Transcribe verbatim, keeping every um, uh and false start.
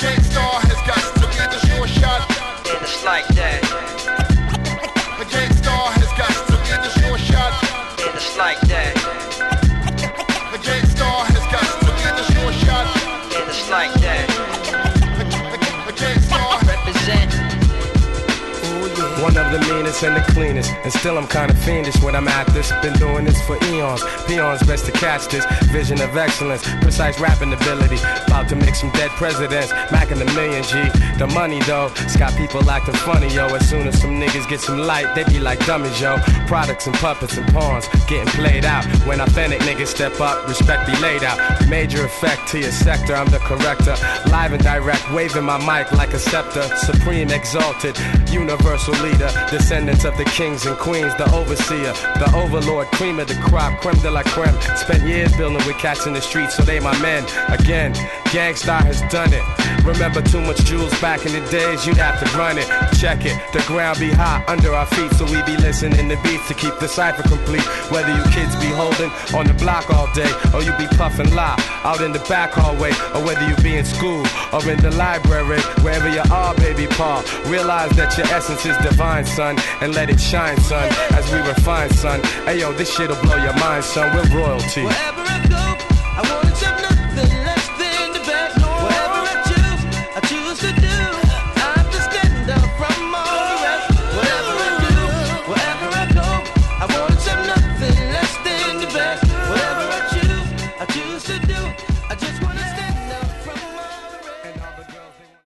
Gangstar has got to be the sure shot. And it's like that. A Gangstar has got to be the sure shot. And it's like that. A Gangstar has got to be the sure shot. And it's like that. A Gangstar represent. One of the meanest and the cleanest, and still I'm kinda fiendish when I'm at this. Been doing this for eons, peons best to catch this. Vision of excellence, precise rapping ability. About to make some dead presidents, macking the million G. The money though, it's got people acting funny, yo. As soon as some niggas get some light, they be like dummies, yo. Products and puppets and pawns getting played out. When authentic niggas step up, respect be laid out. Major effect to your sector, I'm the corrector. Live and direct, waving my mic like a scepter. Supreme, exalted, universal leader. Descendants of the kings and queens, the overseer, the overlord, cream of the crop, creme de la creme. Spent years building with cats in the streets, so they my men. Again, Gangstar has done it. Remember too much jewels back in the days, you'd have to run it. Check it, the ground be hot under our feet, so we be listening to beats to keep the cipher complete. Whether you kids be holding on the block all day, or you be puffing lie out in the back hallway, or whether you be in school or in the library, wherever you are, baby Paul, realize that your essence is divine, son, and let it shine, son, as we refine, son. Hey yo, this shit'll blow your mind, son. We're royalty. Wherever